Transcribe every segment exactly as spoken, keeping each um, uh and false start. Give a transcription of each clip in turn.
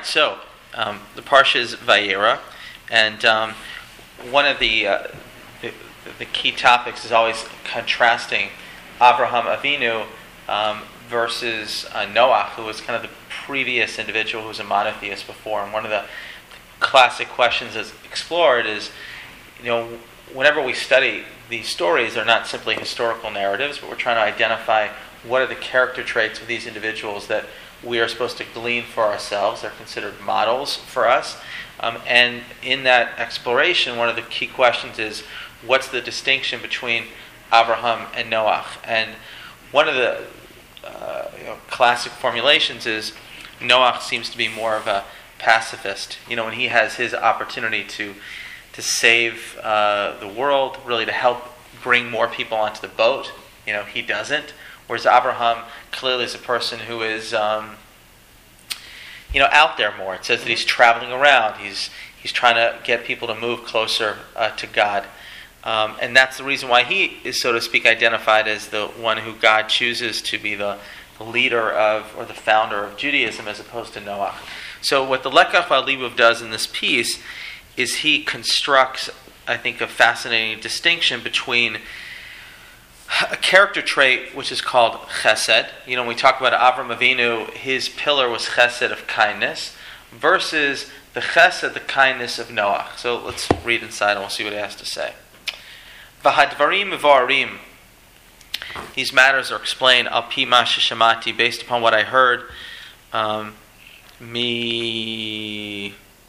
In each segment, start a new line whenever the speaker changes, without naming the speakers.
so um, the parsha is Vayera, and um, one of the, uh, the the key topics is always contrasting Avraham Avinu um, versus uh, Noach, who was kind of the previous individual who was a monotheist before. And one of the classic questions that's explored is, you know, whenever we study these stories, they're not simply historical narratives, but we're trying to identify what are the character traits of these individuals that we are supposed to glean for ourselves. They're considered models for us. Um, and in that exploration, one of the key questions is, what's the distinction between Abraham and Noach? And one of the uh, you know, classic formulations is Noach seems to be more of a pacifist. You know, when he has his opportunity to to save uh, the world, really to help bring more people onto the boat, you know, he doesn't. Whereas Abraham clearly is a person who is, um, you know, out there more. It says that he's traveling around. He's he's trying to get people to move closer uh, to God. Um, and that's the reason why he is, so to speak, identified as the one who God chooses to be the, the leader of, or the founder of Judaism, as opposed to Noach. So what the Lekach V'Alibov does in this piece is he constructs, I think, a fascinating distinction between a character trait which is called chesed. You know, when we talk about Avram Avinu, his pillar was chesed, of kindness, versus the chesed, the kindness of Noach. So let's read inside and we'll see what he has to say. V'hadvarim v'arim. These matters are explained al pi ma sheshamati, based upon what I heard. Um, me...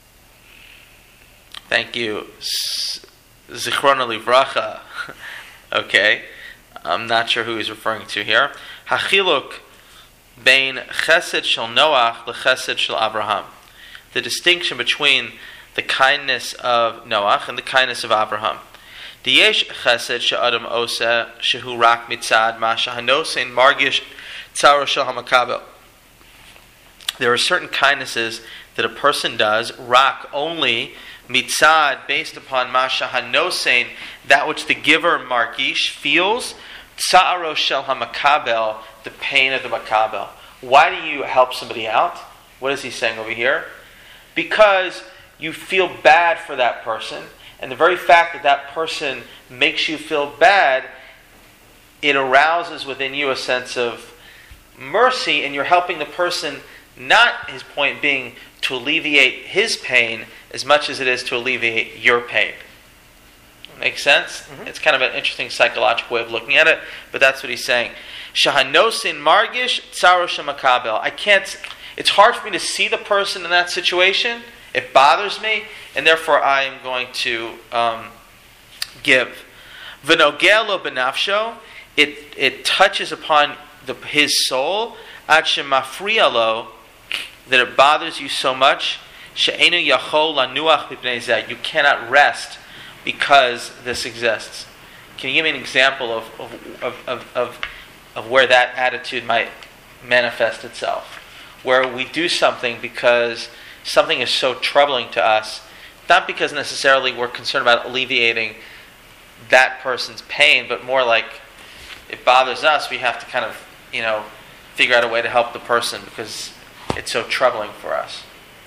Thank you. Zichrona livracha. Okay. I'm not sure who he's referring to here. Hachiluk bein chesed shel Noach lechesed shel Abraham. The distinction between the kindness of Noach and the kindness of Abraham. Diyesh chesed she'adam oseh shehu rak mitzad ma shehanosein margish tzaro shel hamakabel. There are certain kindnesses that a person does, rak, only, mitzad, based upon ma shehanosein, that which the giver margish feels, tzaro shel hamakabel, the pain of the makabel. Why do you help somebody out? What is he saying over here? Because you feel bad for that person, and the very fact that that person makes you feel bad, it arouses within you a sense of mercy, and you're helping the person, not his point being to alleviate his pain as much as it is to alleviate your pain. Make sense? Mm-hmm. It's kind of an interesting psychological way of looking at it, but that's what he's saying. Shahanosin margish tzaro shemakabel. I can't. It's hard for me to see the person in that situation. It bothers me, and therefore I am going to um, give. V'nogelo benafsho. It it touches upon the, his soul. Ad shemafrialo, that it bothers you so much. She'enu yachol lanuach mipnei zeh. You cannot rest because this exists. Can you give me an example of of, of, of, of of where that attitude might manifest itself? Where we do something because something is so troubling to us, not because necessarily we're concerned about alleviating that person's pain, but more like it bothers us, we have to kind of, you know, figure out a way to help the person because it's so troubling for us.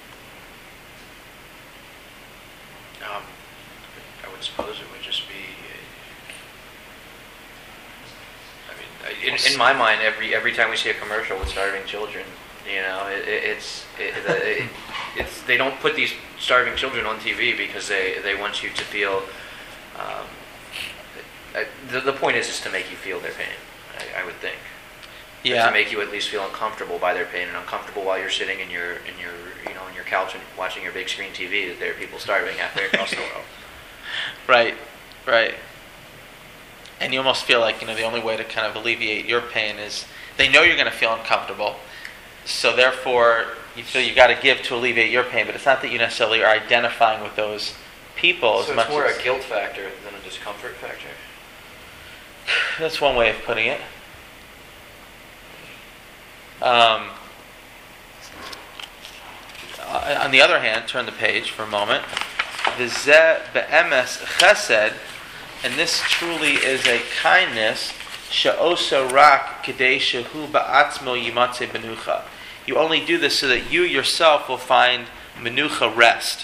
Um, I would suppose it would just be, I mean, in, in my mind, every every time we see a commercial with starving children, you know, it, it, it's it, it, it's they don't put these starving children on T V because they, they want you to feel. Um, the the point is is to make you feel their pain. I, I would think. Yeah. To make you at least feel uncomfortable by their pain and uncomfortable while you're sitting in your in your you know on your couch and watching your big screen T V that there are people starving halfway across the world.
Right, right. And you almost feel like, you know, the only way to kind of alleviate your pain is they know you're going to feel uncomfortable, so therefore you feel you got to give to alleviate your pain. But it's not that you necessarily are identifying with those people
so
as much.
So it's more
as,
a guilt factor than a discomfort factor.
That's one way of putting it. Um, uh, on the other hand, turn the page for a moment. V'zeh be'emes chesed, and this truly is a kindness. She'osa rak k'dei shehu ba'atzmo yimatze benucha. You only do this so that you yourself will find menucha, rest.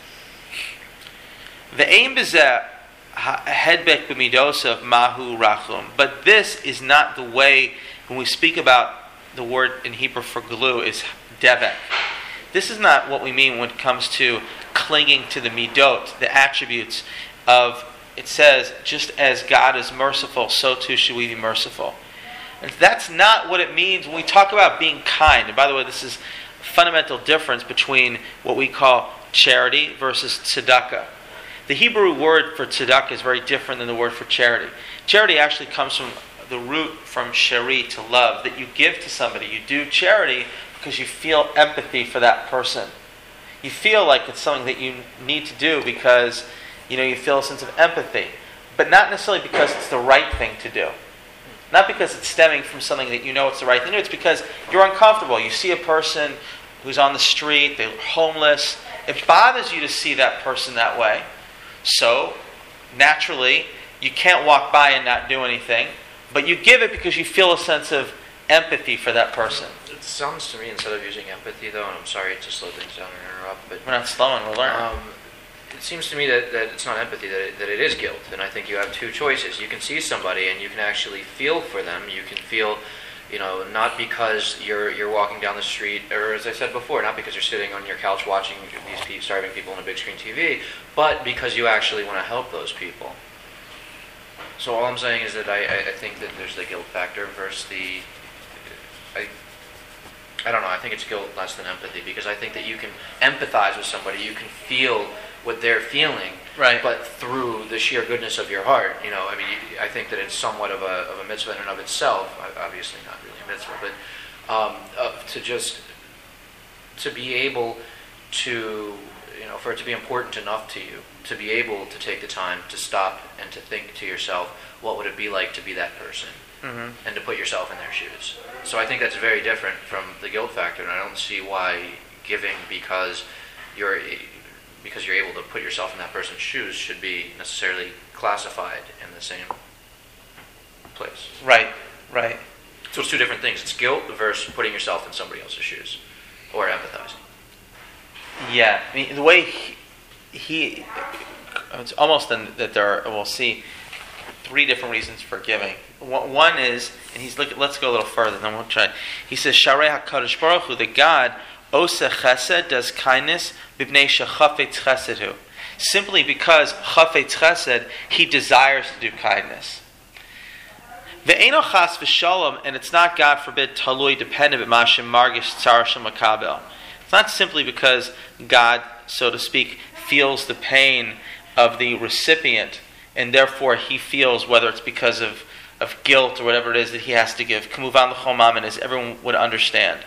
Ve'ein b'zeh hedbek b'midosav mahu rachum. But this is not the way, when we speak about the word in Hebrew for glue is debek. This is not what we mean when it comes to clinging to the midot, the attributes of, it says, just as God is merciful, so too should we be merciful. And that's not what it means when we talk about being kind. And by the way, this is a fundamental difference between what we call charity versus tzedakah. The Hebrew word for tzedakah is very different than the word for charity. Charity actually comes from the root from shari, to love, that you give to somebody. You do charity because you feel empathy for that person. You feel like it's something that you need to do because, you know, you feel a sense of empathy, but not necessarily because it's the right thing to do. Not because it's stemming from something that you know it's the right thing to do. It's because you're uncomfortable. You see a person who's on the street, they're homeless. It bothers you to see that person that way. So, naturally, you can't walk by and not do anything, but you give it because you feel a sense of empathy for that person.
It sounds to me, instead of using empathy, though, and I'm sorry to slow things down and interrupt, but
we're not slowing, we're learning.
Um, it seems to me that, that it's not empathy, that it, that it is guilt. And I think you have two choices. You can see somebody and you can actually feel for them. You can feel, you know, not because you're you're walking down the street, or as I said before, not because you're sitting on your couch watching these pe- starving people on a big screen T V, but because you actually want to help those people. So all I'm saying is that I, I think that there's the guilt factor versus the... I, I don't know, I think it's guilt less than empathy, because I think that you can empathize with somebody, you can feel what they're feeling,
right,
but through the sheer goodness of your heart. You know, I mean, I think that it's somewhat of a, of a mitzvah in and of itself, obviously not really a mitzvah, but um, uh, to just, to be able to, you know, for it to be important enough to you, to be able to take the time to stop and to think to yourself, what would it be like to be that person? Mm-hmm. And to put yourself in their shoes. So I think that's very different from the guilt factor, and I don't see why giving because you're because you're able to put yourself in that person's shoes should be necessarily classified in the same place.
Right, right.
So it's two different things. It's guilt versus putting yourself in somebody else's shoes, or empathizing.
Yeah, I mean the way he, he it's almost in, that there are, we'll see three different reasons for giving. One is, and he's look, let's go a little further, then we'll try. He says, Sharei HaKadosh Baruch Hu, that God, Oseh Chesed, does kindness, Bibnei Shechafetz Chesed Hu. Simply because Chafetz Chesed, he desires to do kindness. Ve'eno Chas V'Shalom, and it's not, God forbid, Talui, dependent, but Mashim Margish Tzar Shem Makabel. It's not simply because God, so to speak, feels the pain of the recipient, and therefore he feels, whether it's because of, of guilt or whatever it is that he has to give. Kamuvan l'chomam, as everyone would understand.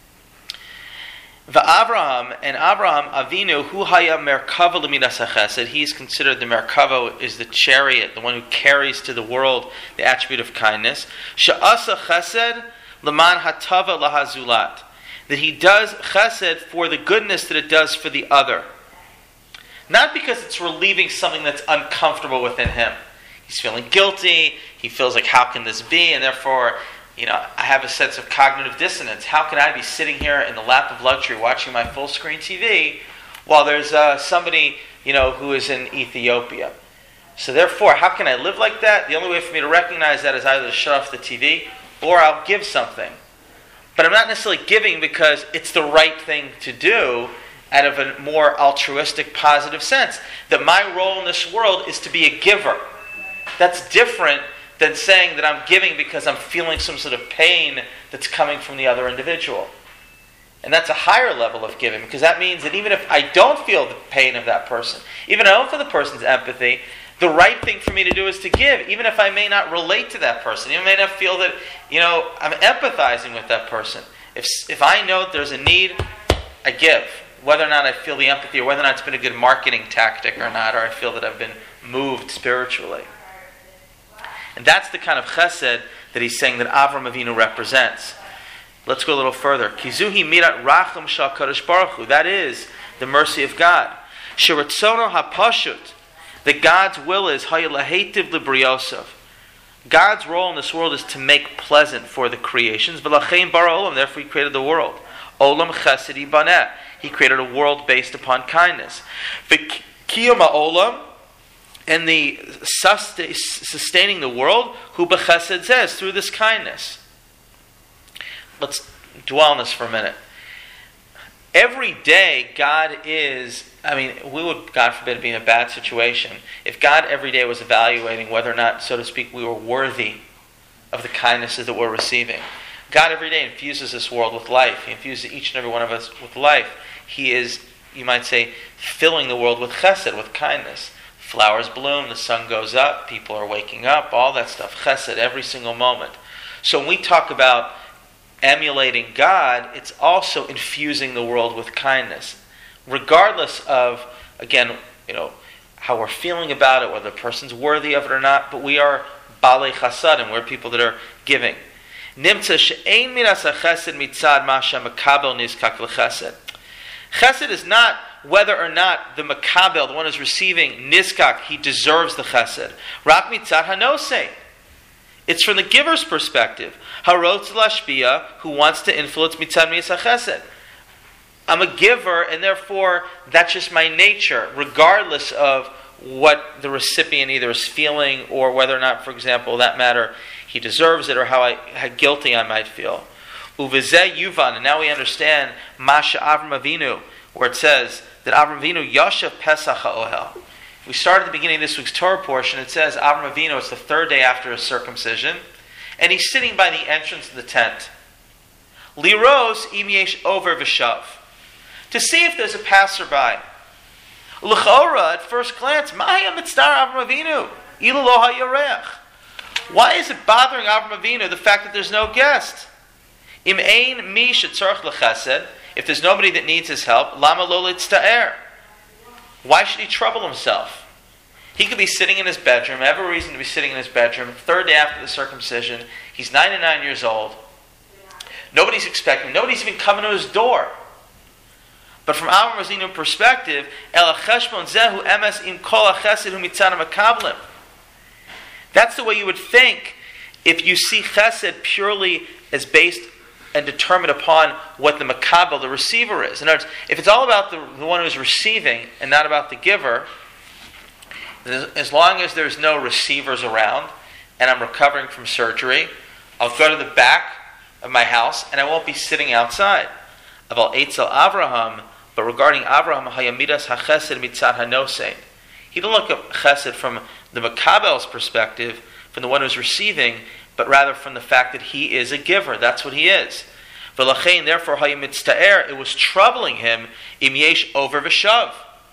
V'Avraham, and Avraham Avinu, hu haya merkava l'midas hachesed, he's considered the merkava, is the chariot, the one who carries to the world the attribute of kindness. She'asa chesed l'man hatava lahazulat, that he does chesed for the goodness that it does for the other. Not because it's relieving something that's uncomfortable within him. He's feeling guilty, he feels like, how can this be? And therefore, you know, I have a sense of cognitive dissonance. How can I be sitting here in the lap of luxury watching my full screen T V while there's uh, somebody, you know, who is in Ethiopia? So therefore, how can I live like that? The only way for me to recognize that is either to shut off the T V or I'll give something. But I'm not necessarily giving because it's the right thing to do, out of a more altruistic, positive sense. That my role in this world is to be a giver. That's different than saying that I'm giving because I'm feeling some sort of pain that's coming from the other individual. And that's a higher level of giving, because that means that even if I don't feel the pain of that person, even if I don't feel the person's empathy, the right thing for me to do is to give, even if I may not relate to that person, even if I may not feel that, you know, I'm empathizing with that person. If if I know that there's a need, I give. Whether or not I feel the empathy, or whether or not it's been a good marketing tactic or not, or I feel that I've been moved spiritually. And that's the kind of chesed that he's saying that Avram Avinu represents. Let's go a little further. Kizuhi mirat rachum shal kadosh baruch hu. That is the mercy of God. Sheratzono hapashut. That God's will is haylahetiv libriyosov. God's role in this world is to make pleasant for the creations. V'lachein bara olam. Therefore, He created the world. Olam chesed yibaneh. He created a world based upon kindness. V'kiyum ha'olam, and the sustaining the world, hu b'chesed zeh, through this kindness. Let's dwell on this for a minute. Every day, God is, I mean, we would, God forbid, be in a bad situation. If God every day was evaluating whether or not, so to speak, we were worthy of the kindnesses that we're receiving. God every day infuses this world with life. He infuses each and every one of us with life. He is, you might say, filling the world with chesed, with kindness. Flowers bloom, the sun goes up, people are waking up, all that stuff. Chesed every single moment. So when we talk about emulating God, it's also infusing the world with kindness. Regardless of, again, you know, how we're feeling about it, whether the person's worthy of it or not, but we are balei chasadim, we're people that are giving. Nimtza she'ein miras hachesed mitzad ma she'makabel nizkak l'chesed. Chesed is not whether or not the makabel, the one who's receiving nizkak, he deserves the chesed. Rak mitzad hanosei. It's from the giver's perspective. Harotz lashpia, who wants to influence mitzad miras hachesed. I'm a giver, and therefore that's just my nature, regardless of what the recipient either is feeling or whether or not, for example, that matter, he deserves it or how, I, how guilty I might feel. Uvizeh yuvan, and now we understand Masha Avram Avinu, where it says that Avram Avinu yashav Pesach ha'ohel. We start at the beginning of this week's Torah portion. It says Avram Avinu, it's the third day after his circumcision, and he's sitting by the entrance of the tent. Liros im yesh over v'shav, to see if there's a passerby. L'chora, at first glance, Ma'aya mitzvah Avram Avinu, ilu lo ha'yarech. Why is it bothering Avram Avinu the fact that there's no guest? Im ein mi shetzarech l'chesed, if there's nobody that needs his help, lama lo litzta'er. Why should he trouble himself? He could be sitting in his bedroom, have a reason to be sitting in his bedroom, third day after the circumcision, he's ninety-nine years old, nobody's expecting, nobody's even coming to his door. But from Avram Avinu's perspective, El cheshbon zehu emes im kol hachesed hu mitzad makablim. That's the way you would think if you see chesed purely as based and determined upon what the makabel, the receiver, is. In other words, if it's all about the, the one who's receiving and not about the giver, as long as there's no receivers around and I'm recovering from surgery, I'll go to the back of my house and I won't be sitting outside. Aval Eitzel Avraham, but regarding Avraham, hayamidas hachesed mitzad hanosein. He didn't look at chesed from the makabel's perspective, from the one who's receiving, but rather from the fact that he is a giver. That's what he is. V'lachein, therefore, hayamitztaer, it was troubling him, im yesh over v'shav.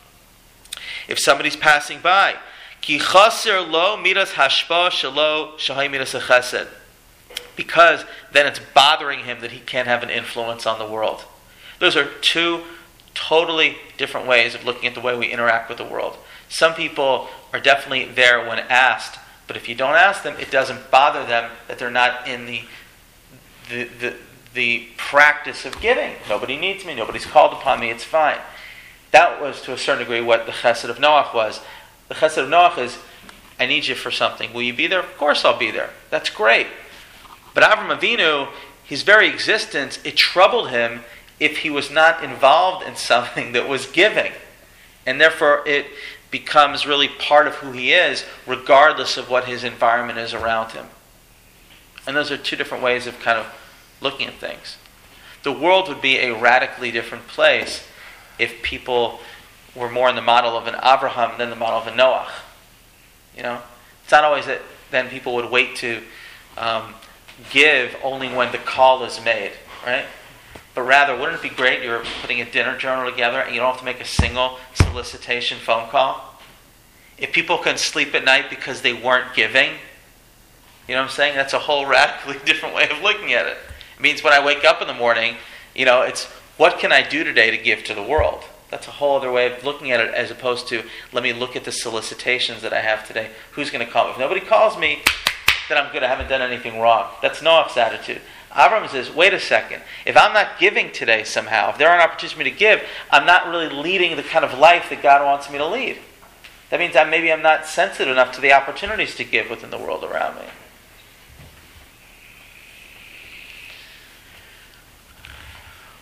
If somebody's passing by, ki chaser lo midas hashpa shelo shahay midas hachesed. Because then it's bothering him that he can't have an influence on the world. Those are two totally different ways of looking at the way we interact with the world. Some people are definitely there when asked, but if you don't ask them, it doesn't bother them that they're not in the the the, the practice of giving. Nobody needs me, nobody's called upon me, it's fine. That was to a certain degree what the chesed of Noach was. The chesed of Noach is, I need you for something. Will you be there? Of course I'll be there. That's great. But Avram Avinu, his very existence, it troubled him if he was not involved in something that was giving. And therefore it becomes really part of who he is, regardless of what his environment is around him. And those are two different ways of kind of looking at things. The world would be a radically different place if people were more in the model of an Abraham than the model of a Noach. You know, it's not always that then people would wait to um, give only when the call is made, right? But rather, wouldn't it be great you're putting a dinner journal together and you don't have to make a single solicitation phone call? If people can sleep at night because they weren't giving, you know what I'm saying? That's a whole radically different way of looking at it. It means when I wake up in the morning, you know, it's what can I do today to give to the world? That's a whole other way of looking at it, as opposed to let me look at the solicitations that I have today. Who's going to call me? If nobody calls me, then I'm good. I haven't done anything wrong. That's Noach's attitude. Avram says, wait a second. If I'm not giving today somehow, if there aren't opportunities for me to give, I'm not really leading the kind of life that God wants me to lead. That means that maybe I'm not sensitive enough to the opportunities to give within the world around me.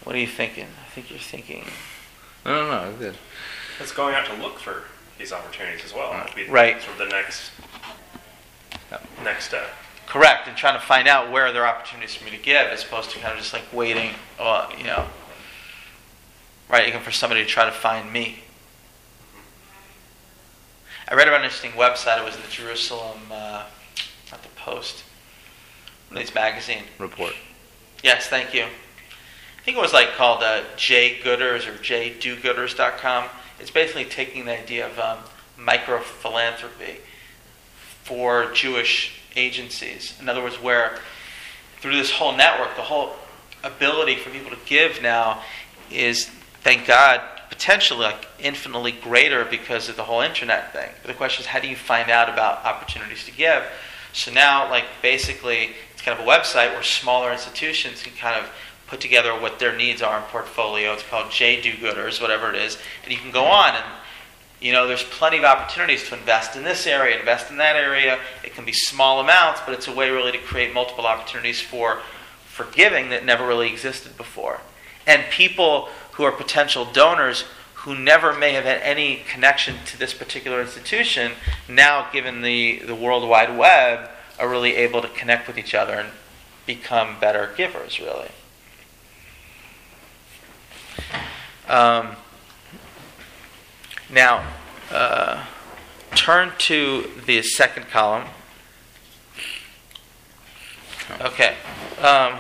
What are you thinking? I think you're thinking.
No, no, no, good.
It's going out to look for these opportunities as well. That'd be
Right.
Sort of the next next step.
Correct, and trying to find out where there are opportunities for me to give, as opposed to kind of just like waiting, uh, you know, right, even for somebody to try to find me. I read about an interesting website. It was in the Jerusalem, uh, not the Post, one of these magazine.
Report.
Yes, thank you. I think it was like called uh, J Gooders or J Do Gooders dot com. It's basically taking the idea of um, micro philanthropy for Jewish agencies. In other words, where through this whole network, the whole ability for people to give now is, thank God, potentially like infinitely greater because of the whole internet thing. But the question is, how do you find out about opportunities to give? So now, like basically, it's kind of a website where smaller institutions can kind of put together what their needs are in portfolio. It's called J Do Gooders, whatever it is, and you can go on and, you know, there's plenty of opportunities to invest in this area, invest in that area. It can be small amounts, but it's a way really to create multiple opportunities for, for giving that never really existed before. And people who are potential donors who never may have had any connection to this particular institution, now given the, the World Wide Web, are really able to connect with each other and become better givers, really. Um, now, uh, turn to the second column. Okay. Um,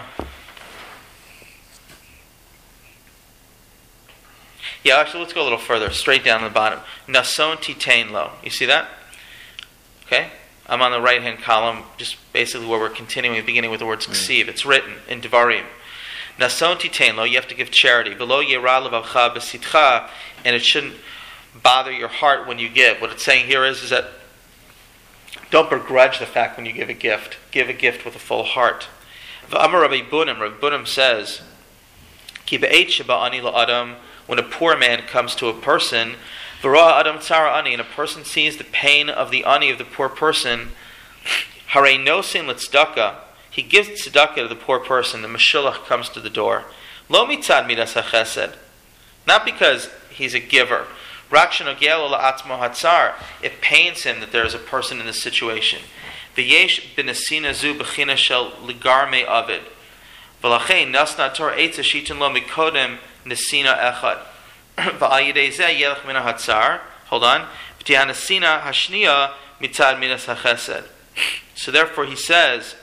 yeah, actually, let's go a little further. Straight down to the bottom. Nason titain lo. You see that? Okay. I'm on the right-hand column, just basically where we're continuing, beginning with the word ksiv. It's written in Devarim. Nason titain lo, you have to give charity. V'lo yera levavcha b'sitcha, and it shouldn't bother your heart when you give. What it's saying here is, is that don't begrudge the fact when you give a gift. Give a gift with a full heart. V'amar Rabbi Bunim, Rabbi Bunim says, Ki be'et sheba ani la'adam, when a poor man comes to a person, v'ra adam tzara ani, and a person sees the pain of the ani of the poor person, harei nosin l'tzedakah, he gives tzedakah to the poor person, the meshulach comes to the door. Lo mitzad midas hachesed, not because he's a giver. Rak shenogel la'atzmo hatzar, it pains him that there is a person in this situation. V'yesh b'nesina zu b'china shel ligarme avid. V'lachein nasna tor eitza shitin lo mikodem nesina echad. V'ayidei zeh yelech mina hatzar. Hold on. V'tiha nesina hashniya mitzad midas hachesed. So therefore he says,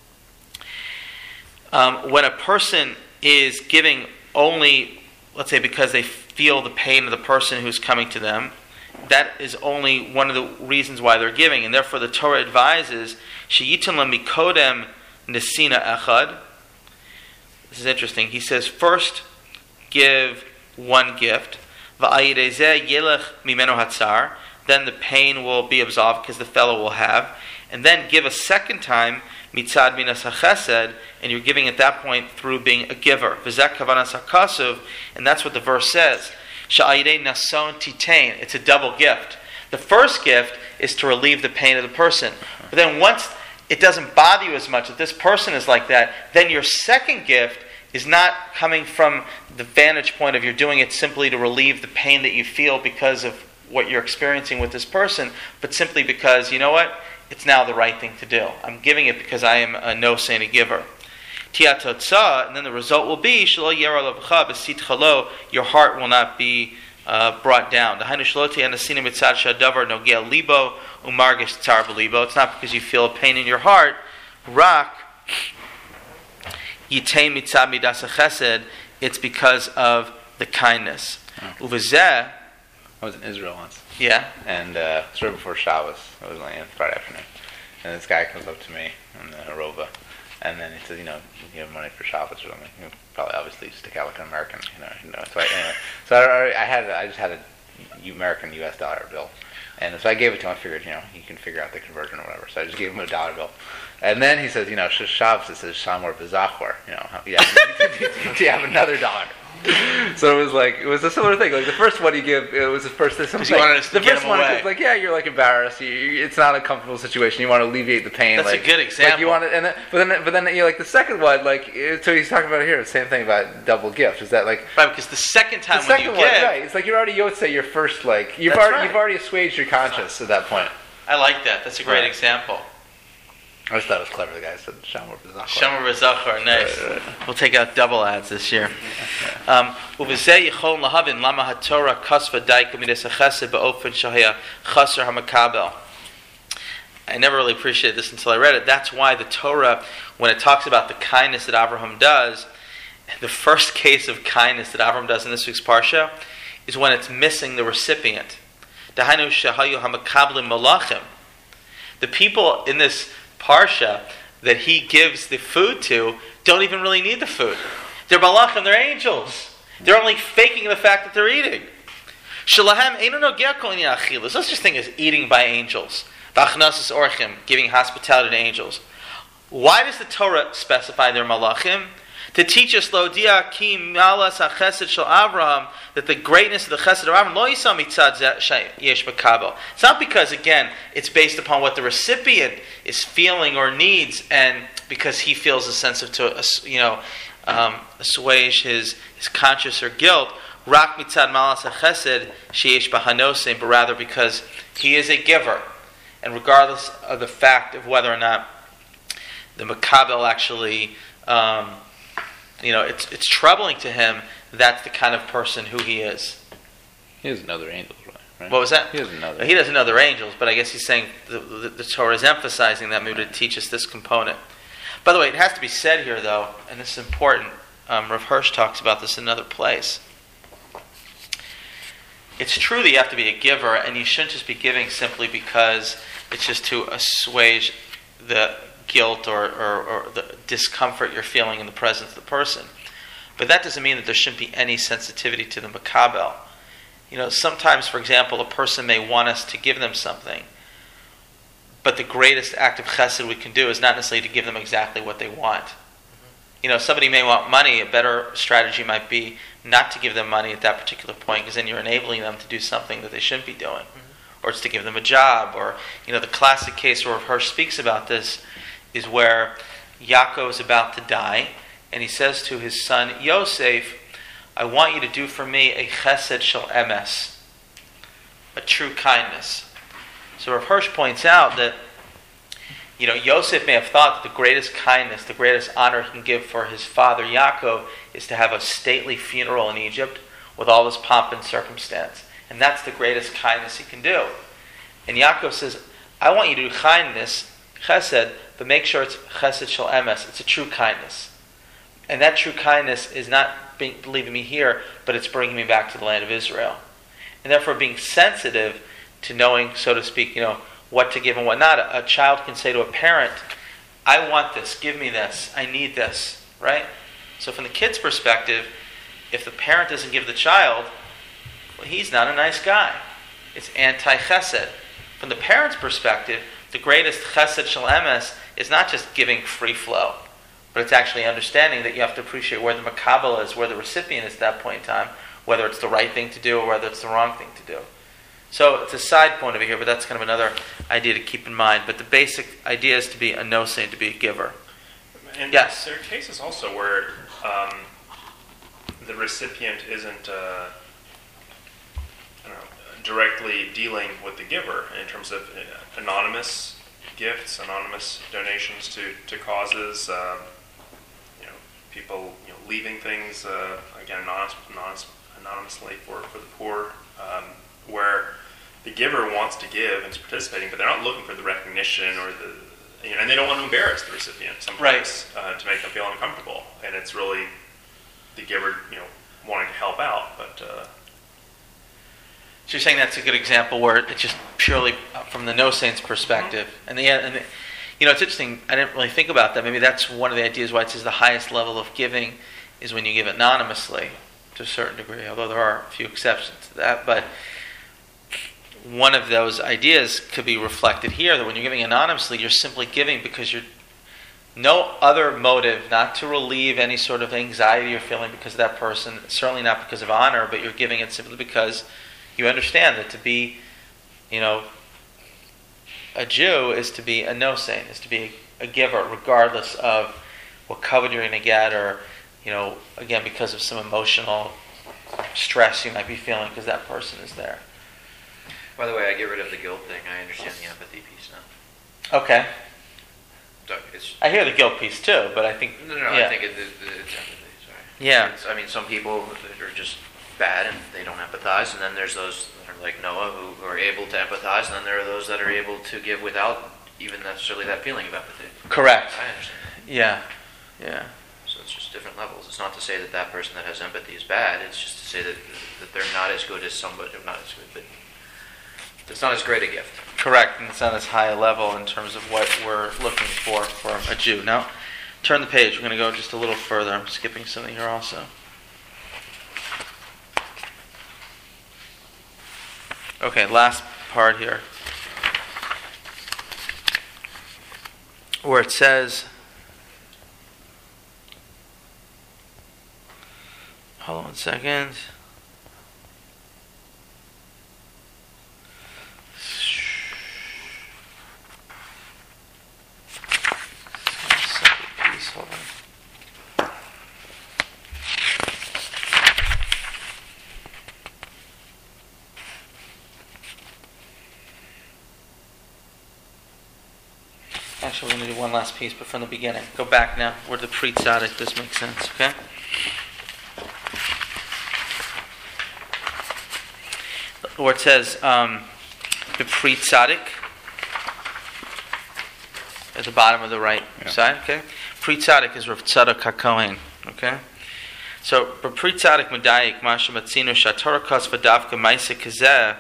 um, when a person is giving only, let's say because they feel the pain of the person who's coming to them, that is only one of the reasons why they're giving. And therefore the Torah advises, sheyitin la mikodem nesina echad. This is interesting. He says, first give one gift. V'ayidei zeh yelech mimeno hatzar. Then the pain will be absolved because the fellow will have. And then give a second time, mitzad minas hachesed, and you're giving at that point through being a giver. V'zeh kavanas hakasuv, and that's what the verse says. Sha'ayidei nason titain. It's a double gift. The first gift is to relieve the pain of the person. But then once it doesn't bother you as much that this person is like that, then your second gift is not coming from the vantage point of you're doing it simply to relieve the pain that you feel because of what you're experiencing with this person, but simply because, you know what? It's now the right thing to do. I'm giving it because I am a no-saint, a giver. Tiatotza, and then the result will be, shelo yera levcha b'sitchalo, your heart will not be uh, brought down. The hainushloti anasina mitzad shadavar nogel libo umargish tzar b'libo. It's not because you feel a pain in your heart. Rak yitain mitzad midas chesed. It's because of the kindness.
Oh.
Uvezeh.
I was in Israel once.
Yeah.
And uh, it was right before Shabbos. It was like Friday afternoon. And this guy comes up to me in the Harova. And then he says, you know, you have money for Shabbos or something. You probably obviously stick out like an American, you know. You know. So I, anyway, so I, I had, I just had a American U S dollar bill, and so I gave it to him. I figured, you know, he can figure out the conversion or whatever. So I just gave him a dollar bill, and then he says, you know, Shabbos, it says Shamor B'Zachor, you know, yeah, do you have another dollar? So it was like it was a similar thing. Like the first one you give, it was the first this
Because you wanted us to
the
get
first
him
one
away.
is like, yeah, you're like embarrassed. You, you- it's not a comfortable situation. You want to alleviate the pain.
That's a
like,
good
Like
example.
you want to, and then, but then but then you know, like the second one, like eh, so he's talking about it here. The same thing about double gift. Is that like
Right, because the second
the
time when
second
you
one,
give,
right? It's like you're already Yotze, your first like you've
That's
already
right.
you've already assuaged your conscience at that point.
I like that. That's a great
Right.
example.
I just thought it was clever. The guy said Shamor B'Zachor.
Shomer B'Zachor, nice.
Right, right.
We'll take out double ads this year. Um, Uvizeh yichol lahavin lama haTorah kasva daika midas hachesed ba'ofen shahaya chaser hamakabel. I never really appreciated this until I read it. That's why the Torah, when it talks about the kindness that Abraham does, the first case of kindness that Abraham does in this week's parsha is when it's missing the recipient. Dahainu shahayu hamakablim malachim. The people in this parsha that he gives the food to don't even really need the food. They're malachim, they're angels. They're only faking the fact that they're eating. Shalahem einu nogea kol inyan achilas. Let's just think as eating by angels. V'achnasas orchim, giving hospitality to angels. Why does the Torah specify they're malachim? To teach us lo dia ki malas hachesed shel Avraham, that the greatness of the chesed of Avraham lo yisam mitzad zeh yesh makabel. It's not because again it's based upon what the recipient is feeling or needs, and because he feels a sense of to you know um, assuage his his conscience or guilt. Rak mitzad malas hachesed sheyesh bahanosim, but rather because he is a giver, and regardless of the fact of whether or not the makabel actually. Um, You know, it's it's troubling to him. That's the kind of person who he is.
He doesn't know they're angels, right?
What was that?
He doesn't know that.
He doesn't know they're angels, but I guess he's saying the, the, the Torah is emphasizing that maybe to teach us this component. By the way, it has to be said here, though, and this is important. Um, Rav Hirsch talks about this in another place. It's true that you have to be a giver, and you shouldn't just be giving simply because it's just to assuage the guilt or, or, or the discomfort you're feeling in the presence of the person. But that doesn't mean that there shouldn't be any sensitivity to the makabel. You know, sometimes, for example, a person may want us to give them something, but the greatest act of chesed we can do is not necessarily to give them exactly what they want. You know, somebody may want money. A better strategy might be not to give them money at that particular point, because then you're enabling them to do something that they shouldn't be doing. Or it's to give them a job. Or, you know, the classic case where Hirsch speaks about this is where Yaakov is about to die, and he says to his son Yosef, I want you to do for me a chesed shel emes, a true kindness. So Rav Hirsch points out that, you know, Yosef may have thought that the greatest kindness, the greatest honor he can give for his father Yaakov is to have a stately funeral in Egypt with all this pomp and circumstance. And that's the greatest kindness he can do. And Yaakov says, I want you to do kindness, chesed, but make sure it's chesed shel emes. It's a true kindness. And that true kindness is not being, leaving me here, but it's bringing me back to the land of Israel. And therefore being sensitive to knowing, so to speak, you know, what to give and what not. A, a child can say to a parent, I want this, give me this, I need this, right? So from the kid's perspective, if the parent doesn't give the child, well, he's not a nice guy. It's anti-chesed. From the parent's perspective, the greatest chesed shel emes is not just giving free flow, but it's actually understanding that you have to appreciate where the makabel is, where the recipient is at that point in time, whether it's the right thing to do or whether it's the wrong thing to do. So it's a side point over here, but that's kind of another idea to keep in mind. But the basic idea is to be a no-saint, to be a giver.
And
Yes.
there are cases also where um, the recipient isn't uh, I don't know, directly dealing with the giver in terms of uh, anonymous gifts, anonymous donations to, to causes, um, you know, people you know, leaving things, uh, again, anonymous, anonymous, anonymously for, for the poor, um, where the giver wants to give and is participating, but they're not looking for the recognition or the, you know, and they don't want to embarrass the recipient sometimes uh, to make them feel uncomfortable. And it's really the giver, you know, wanting to help out, but. Uh,
So you're saying that's a good example where it's just purely from the no-saint's perspective. Mm-hmm. And, the, and the, you know, it's interesting, I didn't really think about that. Maybe that's one of the ideas why it says the highest level of giving is when you give anonymously to a certain degree, although there are a few exceptions to that. But one of those ideas could be reflected here, that when you're giving anonymously, you're simply giving because you're no other motive, not to relieve any sort of anxiety you're feeling because of that person, certainly not because of honor, but you're giving it simply because you understand that to be, you know, a Jew is to be a nosein, is to be a giver, regardless of what covet you're going to get, or, you know, again, because of some emotional stress you might be feeling because that person is there.
By the way, I get rid of the guilt thing. I understand the empathy piece now.
Okay.
So it's,
I hear the guilt piece too, but I think...
no, no, no
yeah.
I think it, it, it's empathy, sorry.
Yeah.
It's, I mean, some people that are just bad and they don't empathize, and then there's those that are like Noah who, who are able to empathize, and then there are those that are able to give without even necessarily that feeling of empathy.
Correct.
I understand that.
Yeah. Yeah.
So it's just different levels. It's not to say that that person that has empathy is bad. It's just to say that that they're not as good as somebody, not as good, but it's not as great a gift.
Correct, and it's not as high a level in terms of what we're looking for for a Jew. Now, turn the page. We're going to go just a little further. I'm skipping something here also. Okay, last part here, where it says, hold on one second. Hold on. Actually, we're going to do one last piece, but from the beginning. Go back now, where the pre tzaddik, this makes sense, okay? Where it says, um, the pre tzaddik, at the bottom of the right yeah. side, okay? Pri Tzaddik is Rav Tzadok HaKohen, okay? So, Pri Tzaddik Medayik, Masha Matzino, Shatorah Kos Vadavka Maisa Kazeh,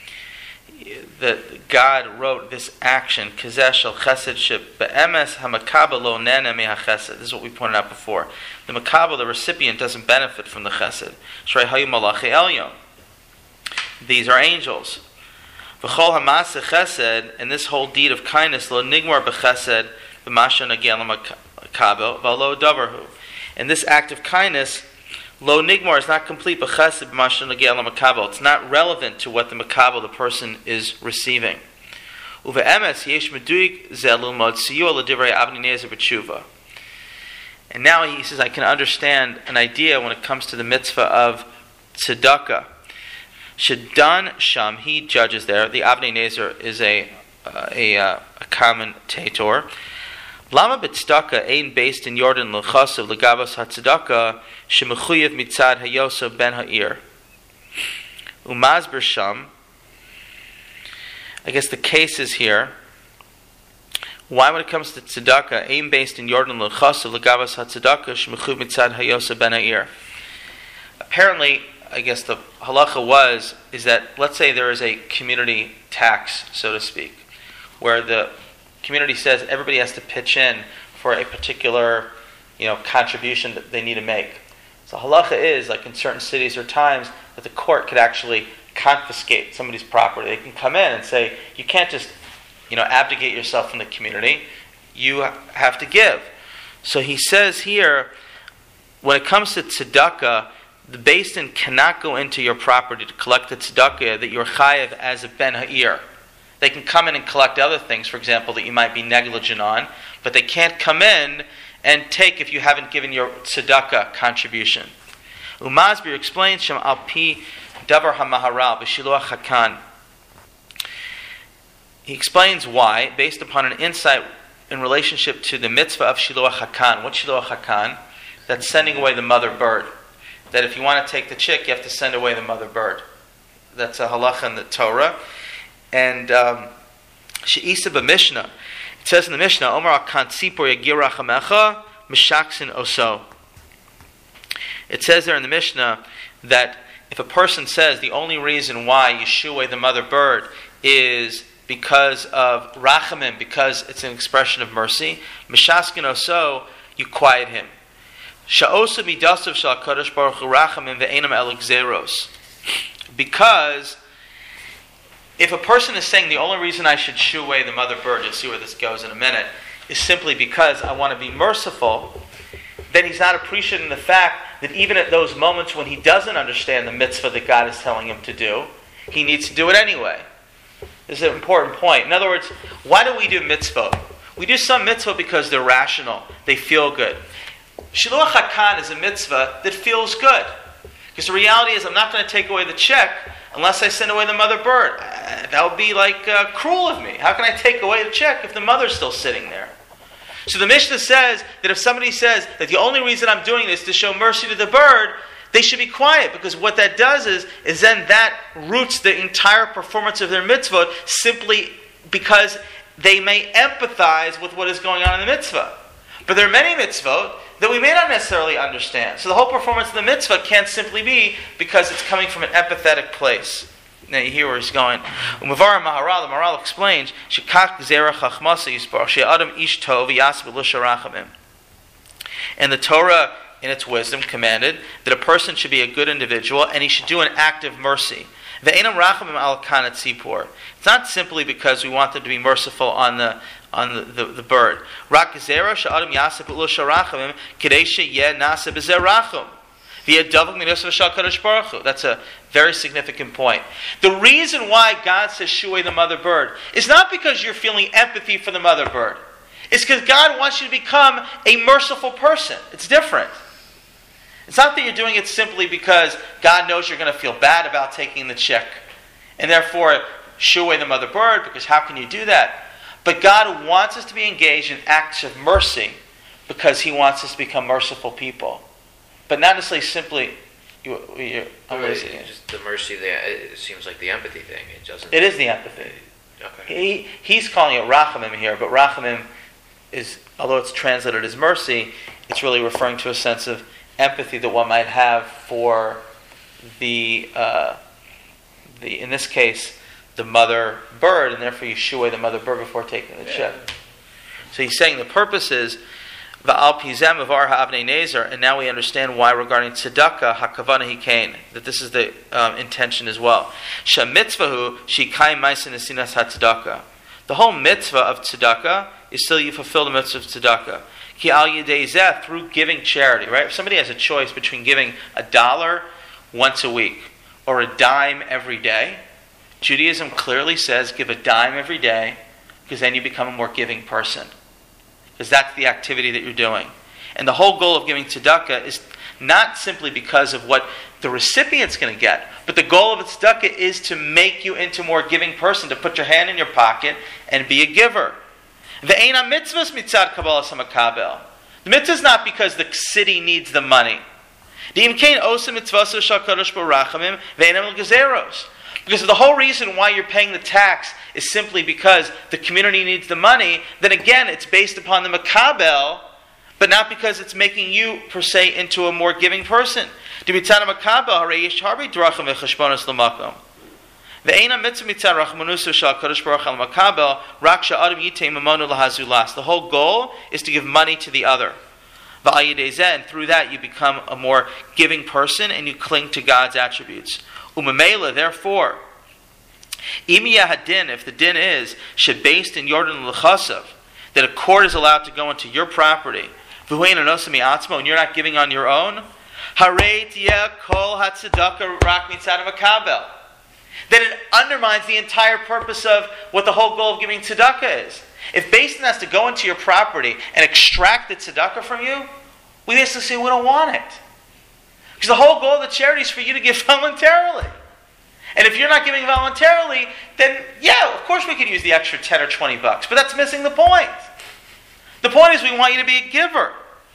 that God wrote this action, Kazeh Shel Chesed Sheb Be'emes HaMakabel Lo Nene Me HaChesed. This is what we pointed out before. The Makabel, the recipient, doesn't benefit from the Chesed. Shrei Hayu Malachi Elyon. These are angels. V'chol hamasa chesed, and this whole deed of kindness, lo nigmar b'chesed b'masha nagel makabel v'lo davarhu. And this act of kindness, lo nigmar, is not complete b'chesed b'masha nagel makabel. It's not relevant to what the makabel, the person, is receiving. Uve'emes yesh meduik zelu mod siyu l'divrei Avnei Nezer b'tshuva. And now he says, I can understand an idea when it comes to the mitzvah of tzedakah. Shadan Sham, he judges there. The Avnei Nezer is a uh, a, uh, a commentator. Lama b'tzedakah ain't based in Jordan l'chasav l'gavos hatzedakah shemechuyev mitzad hayosav ben ha'ir. Umazber Sham. I guess the case is here. Why, when it comes to tzedakah, ain't based in Jordan l'chasav l'gavos hatzedakah shemechuyev mitzad hayosav ben ha'ir. Apparently, I guess the halacha was, is that, let's say there is a community tax, so to speak, where the community says everybody has to pitch in for a particular, you know, contribution that they need to make. So halacha is, like in certain cities or times, that the court could actually confiscate somebody's property. They can come in and say, you can't just, you know, abdicate yourself from the community. You have to give. So he says here, when it comes to tzedakah, the Beis Din cannot go into your property to collect the tzedakah that you're chayev as a ben ha'ir. They can come in and collect other things, for example, that you might be negligent on, but they can't come in and take if you haven't given your tzedakah contribution. Umazbir explains Shem al pi davar hamaharal b'shiluach hakan. He explains why, based upon an insight in relationship to the mitzvah of shiluach hakan. What's shiluach hakan? That's sending away the mother bird. That if you want to take the chick, you have to send away the mother bird. That's a halacha in the Torah. And she'isa um, b'mishnah, it says in the Mishnah, Omar akan tzipor yagirach hamecha mishaksin oso. It says there in the Mishnah that if a person says the only reason why you shoo away the mother bird is because of rachamim, because it's an expression of mercy, mishaskin oso, you quiet him. Sha'osa midasav shal kadosh baruch hu rachamim ve'enam el gzeros. Because if a person is saying the only reason I should shoo away the mother bird, you'll see where this goes in a minute, is simply because I want to be merciful, then he's not appreciating the fact that even at those moments when he doesn't understand the mitzvah that God is telling him to do, he needs to do it anyway. This is an important point. In other words, why do we do mitzvah? We do some mitzvah because they're rational. They feel good. Shiluach HaKan is a mitzvah that feels good. Because the reality is I'm not going to take away the check unless I send away the mother bird. Uh, that would be like uh, cruel of me. How can I take away the check if the mother's still sitting there? So the Mishnah says that if somebody says that the only reason I'm doing this is to show mercy to the bird, they should be quiet, because what that does is, is then that roots the entire performance of their mitzvah simply because they may empathize with what is going on in the mitzvah. But there are many mitzvot that we may not necessarily understand. So the whole performance of the mitzvah can't simply be because it's coming from an empathetic place. Now you hear where he's going. Umavar Maharal, the Maharal explains, Shekach Gzera Chachmasa Yisbar, She'adam Ish Tov Yasib Elisha Rachamim. And the Torah, in its wisdom, commanded that a person should be a good individual and he should do an act of mercy. Ve'enam Rachamim Al Kanat Tzipor. It's not simply because we want them to be merciful on the on the, the, the bird. Rak Gzera She'adam Yasib Elisha Rachamim Kedei She'yeh Nasa B'Zer Rachum. That's a very significant point. The reason why God says shoo away the mother bird is not because you're feeling empathy for the mother bird. It's because God wants you to become a merciful person. It's different. It's not that you're doing it simply because God knows you're going to feel bad about taking the check, and therefore shoo away the mother bird, because how can you do that? But God wants us to be engaged in acts of mercy because He wants us to become merciful people. But not necessarily simply. You, you,
really, just the mercy there. It seems like the empathy thing. It doesn't.
It is the empathy.
Okay.
He he's calling it rachamim here, but rachamim is, although it's translated as mercy, it's really referring to a sense of empathy that one might have for the uh, the in this case the mother bird, and therefore you shoo away the mother bird before taking the check. Yeah. So he's saying the purpose is. And now we understand why regarding tzedakah hakavana hikain, that this is the um, intention as well. Shemitzvahu shikaim ma'asin esinas hatzedakah. The whole mitzvah of tzedakah is still you fulfill the mitzvah of tzedakah. Ki al yedei zeh, through giving charity. Right? If somebody has a choice between giving a dollar once a week or a dime every day, Judaism clearly says give a dime every day, because then you become a more giving person. Because that's the activity that you're doing. And the whole goal of giving tzedakah is not simply because of what the recipient's going to get, but the goal of tzedakah is to make you into a more giving person, to put your hand in your pocket and be a giver. The mitzvah is not because the city needs the money. Because if the whole reason why you're paying the tax is simply because the community needs the money, then again, it's based upon the makabel, but not because it's making you, per se, into a more giving person. That's the whole goal is to give money to the other. And through that, you become a more giving person and you cling to God's attributes. Umamela, therefore, if the din is based in Yordan l'chasav, that a court is allowed to go into your property, and you're not giving on your own, then it undermines the entire purpose of what the whole goal of giving tzedakah is. If Beis Din has to go into your property and extract the tzedakah from you, we basically say we don't want it. Because the whole goal of the charity is for you to give voluntarily. And if you're not giving voluntarily, then yeah, of course we could use the extra ten or twenty bucks. But that's missing the point. The point is we want you to be a giver.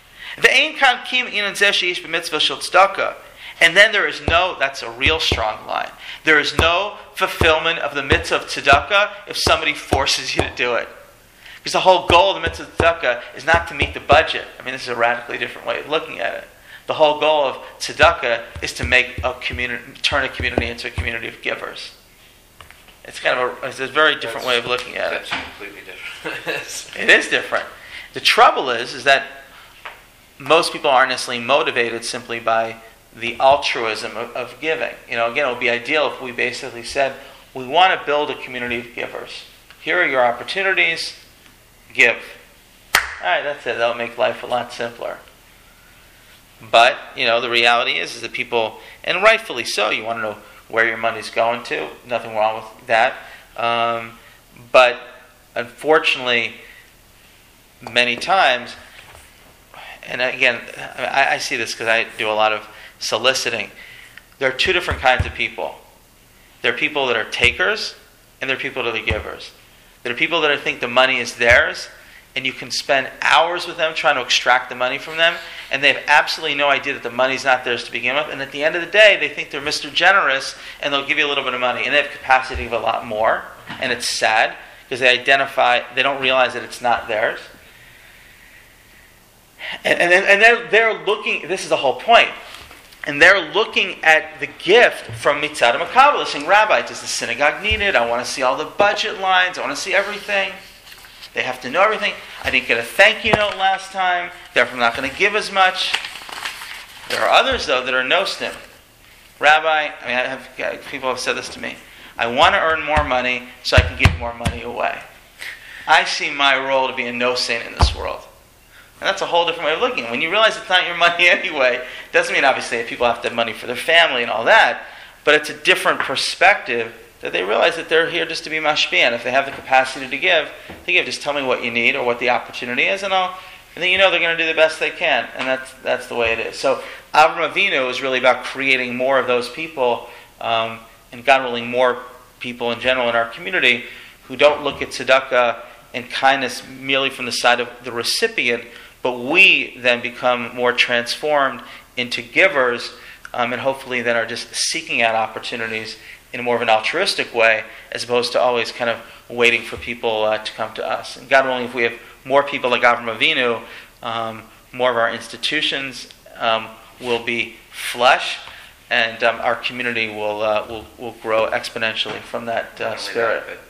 And then there is no, that's a real strong line, there is no fulfillment of the mitzvah of tzedakah if somebody forces you to do it. Because the whole goal of the mitzvah of tzedakah is not to meet the budget. I mean, this is a radically different way of looking at it. The whole goal of tzedakah is to make a community, turn a community into a community of givers. It's kind of a, it's a very different
that's,
way of looking at
that's
it.
That's completely different.
It is different. The trouble is, is that most people aren't necessarily motivated simply by the altruism of, of giving. You know, again, it would be ideal if we basically said, we want to build a community of givers. Here are your opportunities, give. right, that's it. That'll make life a lot simpler. But, you know, the reality is, is that people, and rightfully so, you want to know where your money's going to. Nothing wrong with that. Um, but unfortunately, many times, and again, I, I see this because I do a lot of soliciting. There are two different kinds of people. There are people that are takers, and there are people that are givers. There are people that think the money is theirs, and you can spend hours with them trying to extract the money from them, and they have absolutely no idea that the money's not theirs to begin with, and at the end of the day, they think they're Mister Generous, and they'll give you a little bit of money, and they have capacity to give a lot more, and it's sad, because they identify, they don't realize that it's not theirs. And, and, and they're, they're looking, this is the whole point, and they're looking at the gift from Mitzad HaMakabel, saying, Rabbi, does the synagogue need it? I want to see all the budget lines, I want to see everything. They have to know everything. I didn't get a thank you note last time, therefore I'm not going to give as much. There are others, though, that are no-stim. Rabbi, I mean, I have, people have said this to me, I want to earn more money so I can give more money away. I see my role to be a no-saint in this world. And that's a whole different way of looking at it. When you realize it's not your money anyway, it doesn't mean, obviously, that people have to have money for their family and all that, but it's a different perspective that they realize that they're here just to be mashpia. If they have the capacity to give, they give. Just tell me what you need or what the opportunity is, and I'll. And then you know they're going to do the best they can, and that's that's the way it is. So Avram Avinu is really about creating more of those people, um, and God willing, more people in general in our community who don't look at tzedakah and kindness merely from the side of the recipient, but we then become more transformed into givers, um, and hopefully then are just seeking out opportunities in more of an altruistic way, as opposed to always kind of waiting for people uh, to come to us. And God willing, if we have more people like Avram Avinu, um, more of our institutions um, will be flesh, and um, our community will, uh, will will grow exponentially from that uh, spirit.
That,